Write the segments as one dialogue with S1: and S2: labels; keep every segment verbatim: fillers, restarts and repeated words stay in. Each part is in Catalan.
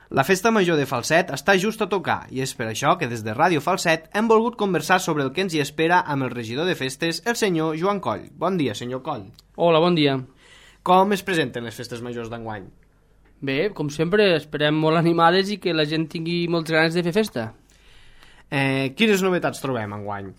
S1: La festa major de Falset està just a tocar i és per això que des de Ràdio Falset hem volgut conversar sobre el que ens hi espera amb el regidor de festes, el senyor Joan Coll. Bon dia, senyor Coll.
S2: Hola, bon dia.
S1: Com es presenten les festes majors d'enguany?
S2: Bé, com sempre, esperem molt animades i que la gent tingui moltes ganes de fer festa.
S1: Eh, quines novetats trobem enguany?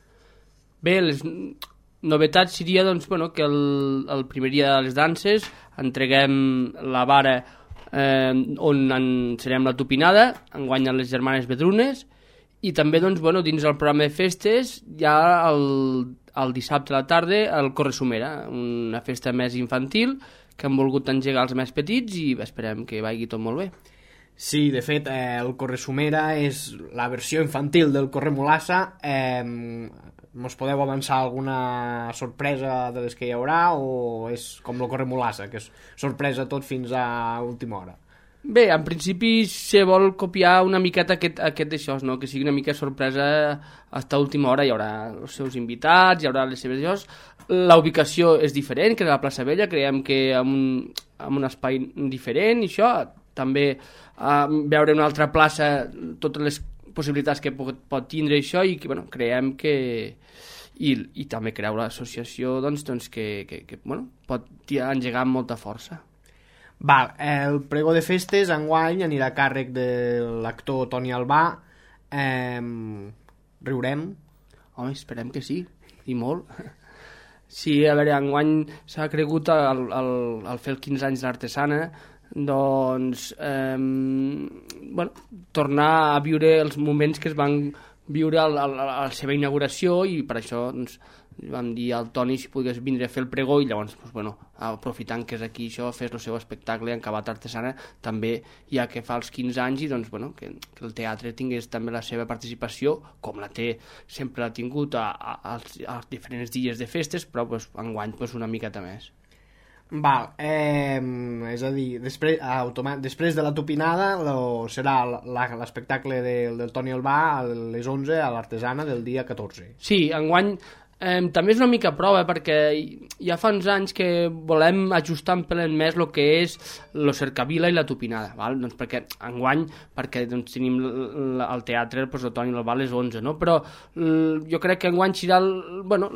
S2: Bé, les novetats seria doncs, bueno, que el, el primer dia de les danses entreguem la vara eh, on encerem la tupinada, enguany a les germanes Vedrunes, i també doncs, bueno, dins el programa de festes hi ha el, el dissabte a la tarda el Corresumera, una festa més infantil que han volgut engegar els més petits i esperem que vagi tot molt bé.
S1: Sí, de fet, eh, el Corresumera és la versió infantil del Corremolassa. Eh, mos podeu avançar alguna sorpresa de les que hi haurà o és com el Corremolassa, que és sorpresa tot fins a última hora?
S2: Bé, en principi se vol copiar una miqueta aquest, aquest d'això, no? Que sigui una mica sorpresa fins a última hora. Hi haurà els seus invitats, hi haurà les seves llocs. La ubicació és diferent, que és a la plaça Vella, creiem que amb un, amb un espai diferent i això, també eh, veure una altra plaça, totes les possibilitats que pot, pot tindre això i que, bueno, creiem que i, i també creu l'associació doncs, doncs que, que, que bueno, pot engegar amb molta força.
S1: Val, el pregó de festes enguany anirà a càrrec de l'actor Toni Albà. Eh, riurem?
S2: Home, esperem que sí, i molt. Sí, a veure, enguany s'ha cregut al, al, al fer els quinze anys d'Artesana, doncs, eh, bueno, tornar a viure els moments que es van viure a la, a la seva inauguració i per això doncs, vam dir al Toni si pogués vindre a fer el pregó i llavors, doncs, bueno, aprofitant que és aquí això, fes el seu espectacle en Cabat Artesana, també ja que fa els quinze anys i doncs, bueno, que, que el teatre tingués també la seva participació, com la té, sempre l'ha tingut a, a, als, als diferents dies de festes, però doncs, enguany doncs, una miqueta més.
S1: Val, eh, és a dir, després, automa- després de la tupinada lo, serà l'espectacle del, del Toni Albà a les onze a l'Artesana del dia catorze.
S2: Sí, enguany eh, també és una mica prova perquè ja fa uns anys que volem ajustar un pel més el que és lo cercavila i la tupinada, val? Doncs perquè enguany, perquè doncs, tenim al teatre doncs, el Toni Albà a les onze, no? Però l, jo crec que enguany serà el, bueno,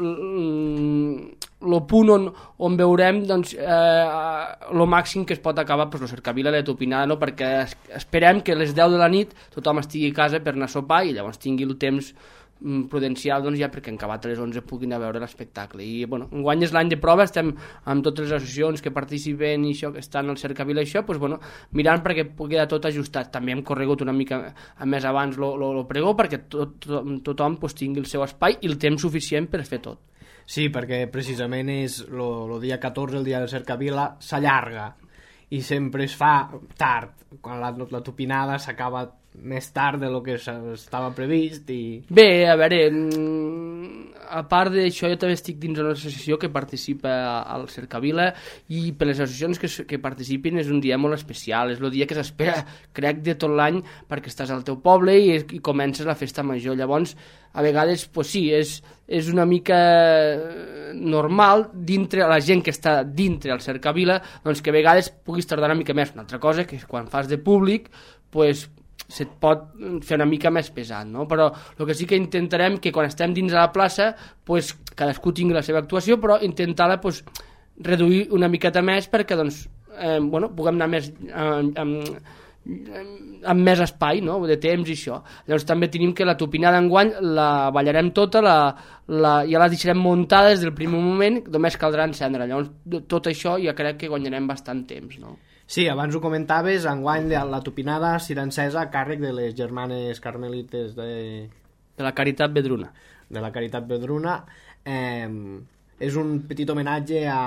S2: l, el punt on, on veurem doncs, eh, lo màxim que es pot acabar pues, la cercavila i la tupinada, no? Perquè es, esperem que a les deu de la nit tothom estigui a casa per anar a sopar i llavors tingui el temps mm, prudencial doncs, ja perquè en acabat a les onze puguin anar a veure l'espectacle. I bueno, enguany és l'any de prova, estem amb totes les associacions que participen i això, que estan al cercavila i això, pues, bueno, mirant perquè pugui quedar tot ajustat. També hem corregut una mica més abans el pregó perquè tot, tot, tothom pues, tingui el seu espai i el temps suficient per fer tot.
S1: Sí, perquè precisament és el dia catorze, el dia de cercavila, s'allarga i sempre es fa tard. Quan la, la tupinada s'acaba més tard de lo que estava previst i...
S2: Bé, a veure, a part d'això jo també estic dins d'una associació que participa al Cercavila i per les associacions que, que participin és un dia molt especial, és el dia que s'espera crec de tot l'any perquè estàs al teu poble i, i comences la festa major. Llavors a vegades pues sí, és, és una mica normal dintre la gent que està dintre al Cercavila doncs que a vegades puguis tardar una mica més. Una altra cosa que quan fas de públic pues se't pot fer una mica més pesat, no? Però el que sí que intentarem que quan estem dins de la plaça pues, cadascú tingui la seva actuació però intentar-la pues, reduir una miqueta més perquè doncs, eh, bueno, puguem anar més eh, amb, amb més espai, no? De temps i això. Llavors també tenim que la tupinada enguany la ballarem tota, la, la, ja la deixarem muntada des del primer moment, només caldrà encendre. Llavors tot això ja crec que guanyarem bastant temps, no?
S1: Sí, abans ho comentaves, enguany la tupinada serà encesa a càrrec de les germanes carmelites de...
S2: De la Caritat Vedruna.
S1: De la Caritat Vedruna. Eh, és un petit homenatge a,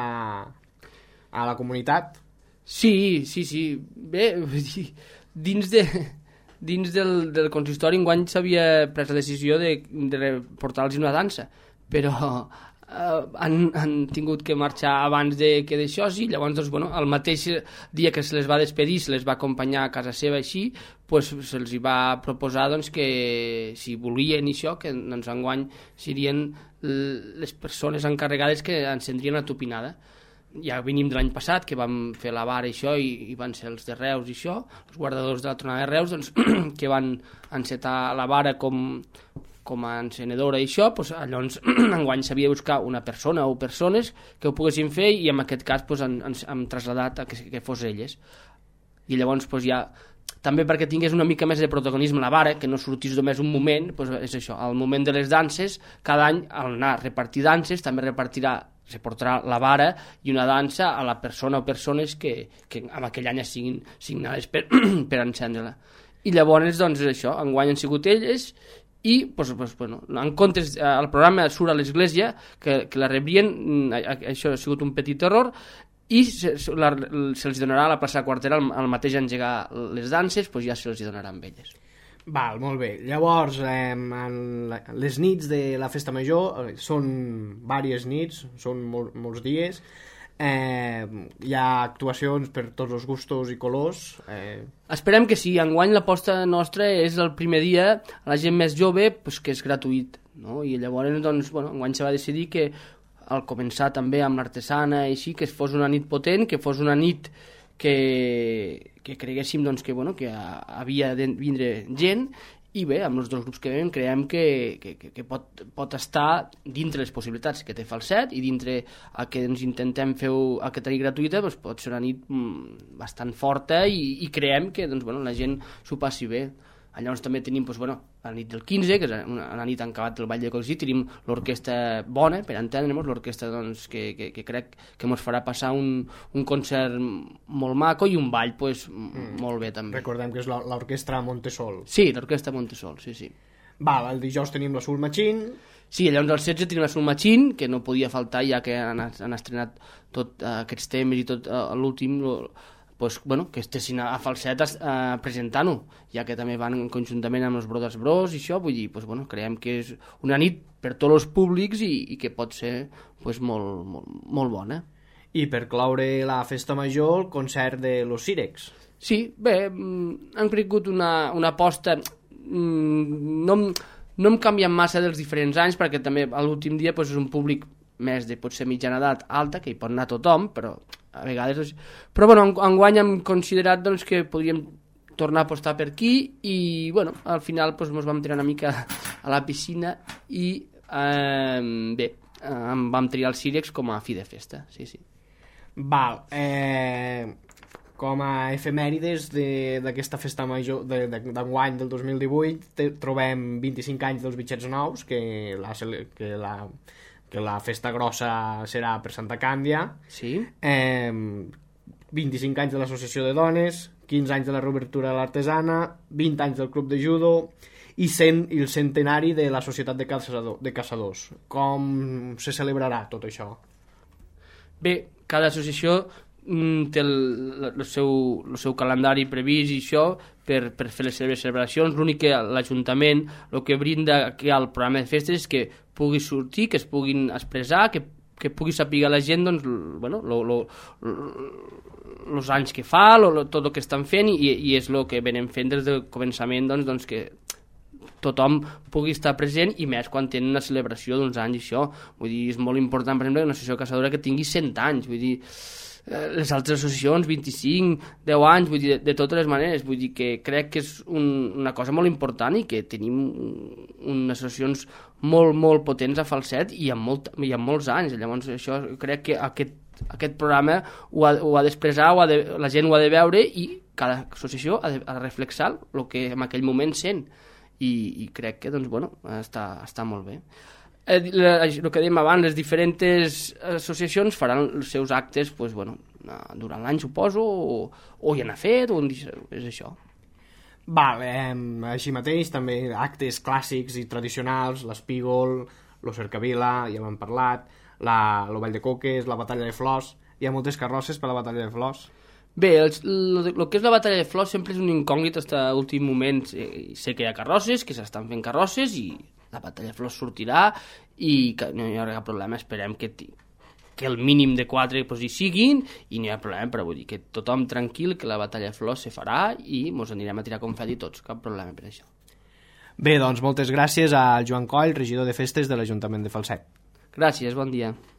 S1: a la comunitat?
S2: Sí, sí, sí. Bé, dins de... Dins del, del consistori enguany s'havia pres la decisió de, de portar-los una dansa, però Uh, han, han tingut que marxar abans de que d'això, sí, llavors doncs, bueno, el mateix dia que se les va despedir se les va acompanyar a casa seva així, pues, se'ls va proposar doncs, que si volien això, que doncs, enguany serien les persones encarregades que encendrien la tupinada. ja venim de l'any passat, que vam fer la vara i això, i, i van ser els de Reus i això, els guardadors de la tronada de Reus, doncs, que van encetar la vara com, com a encenedora i això, doncs, llavors enguany s'havia de buscar una persona o persones que ho poguessin fer, i en aquest cas doncs, han, han, han trasladat a que, que fos elles. I llavors doncs, ja també perquè tingués una mica més de protagonisme la vara, que no sortís només un moment, doncs és això, al moment de les danses, cada any al anar a repartir danses també repartirà, se portarà la vara i una dansa a la persona o persones que, que en aquell any siguin signades per, per encendre-la. I llavors, doncs, és això, enguany han sigut elles, i doncs, doncs, bueno, en comptes, el programa surt a l'església, que, que la rebrien, això ha sigut un petit error, i se, la, se'ls donarà a la plaça Quartera al, al mateix engegar les danses, doncs ja se'ls donarà amb elles.
S1: Val, molt bé. Llavors, eh, en la, les nits de la festa major eh, són diverses nits, són mol, molts dies, eh, hi ha actuacions per tots els gustos i colors. Eh...
S2: Esperem que sí, enguany l'aposta nostra és el primer dia, a la gent més jove, pues, que és gratuït, no? I llavors, doncs, bueno, enguany se va decidir que al començar també amb l'artesana i així, que fos una nit potent, que fos una nit que, que creguéssim doncs, que, bueno, que havia de vindre gent, i bé, amb els dos grups que veiem creiem que, que, que pot, pot estar dintre les possibilitats que té Falset, i dintre a que ens intentem fer a que tenir gratuïta, doncs pot ser una nit mm, bastant forta, i, i creiem que doncs, bueno, la gent s'ho passi bé. Llavors també tenim doncs, bueno, la nit del quinze, que és una, una nit en acabat del Ball de Coixí, tenim l'orquestra bona, per entendre'ns, l'orquestra doncs, que, que, que crec que ens farà passar un, un concert molt maco i un ball pues, mm. molt bé també.
S1: Recordem que és l'orquestra Montesol.
S2: Sí, l'orquestra Montesol, sí, sí.
S1: Val, el dijous tenim la Soul Machine.
S2: Sí, llavors el setze tenim la Soul Machine, que no podia faltar ja que han, han estrenat tots uh, aquests temes i tot uh, l'últim... Pues, bueno, que estessin a Falset eh, presentant-ho, ja que també van conjuntament amb els Brothers Bros i això, vull dir, pues, bueno, creiem que és una nit per tots els públics i, i que pot ser pues, molt, molt, molt bona.
S1: I per cloure la festa major, el concert de Los Sirex.
S2: Sí, bé, han cregut una, una aposta, no, no em canvien massa dels diferents anys, perquè també a l'últim dia pues, és un públic més de potser mitjana edat alta, que hi pot anar tothom, però a vegades... Doncs... Però bueno, enguany hem considerat doncs, que podríem tornar a apostar per aquí, i bueno, al final doncs, ens vam tirar una mica a la piscina i eh, bé, eh, vam triar el Sirex com a fi de festa, sí, sí.
S1: Val, eh, com a efemèrides d'aquesta festa major d'enguany del dos mil divuit te, trobem vint-i-cinc anys dels Bitxets Nous, que la... Que la que la festa grossa serà per Santa Càndia,
S2: sí.
S1: eh, vint-i-cinc anys de l'Associació de Dones, quinze anys de la reobertura de l'Artesana, vint anys del Club de Judo i, cent, i el centenari de la Societat de, Caçador, de Caçadors. Com se celebrarà tot això?
S2: Bé, cada associació mm, té el, el, seu, el seu calendari previst i això per, per fer les seves celebracions. L'únic que l'Ajuntament el que brinda aquí al programa de festes és que pugui sortir, que es puguin expressar, que, que pugui saber la gent doncs, bueno, lo, lo, lo, els anys que fa, lo, lo, tot el que estan fent, i, i és el que venim fent des del començament, doncs, doncs que tothom pugui estar present, i més quan tenen una celebració d'uns anys i això. Vull dir, és molt important, per exemple, una associació caçadora que tingui cent anys, vull dir, les altres associacions, vint-i-cinc, deu anys, vull dir, de, de totes les maneres, vull dir que crec que és un, una cosa molt important, i que tenim unes associacions molt, molt potents a Falset i amb, molt, i amb molts anys. Llavors això crec que aquest, aquest programa ho ha, ho ha d'expressar, de, la gent ho ha de veure, i cada associació ha de, ha de reflexar el que en aquell moment sent, i, i crec que doncs, bueno, està, està molt bé. El que dèiem abans, les diferents associacions faran els seus actes pues, bueno, durant l'any, suposo, o, o hi han fet, o és això.
S1: Val, eh, així mateix també actes clàssics i tradicionals, l'Espígol, lo Cercavila, ja m'han parlat, la, lo Ball de Coques, la Batalla de Flors. Hi ha moltes carrosses per la Batalla de Flors.
S2: Bé, el, el, el que és la Batalla de Flors sempre és un incògnit fins a l'últim moment. Sé que hi ha carrosses, que s'estan fent carrosses, i la Batalla de Flors sortirà, i que no hi haurà cap problema. Esperem que, que el mínim de quatre pues, hi siguin, i no hi ha problema, però vull dir que tothom tranquil, que la Batalla de Flors se farà i ens anirem a tirar confeti tots, cap problema per això.
S1: Bé, doncs moltes gràcies a Joan Coll, regidor de festes de l'Ajuntament de Falset.
S2: Gràcies, bon dia.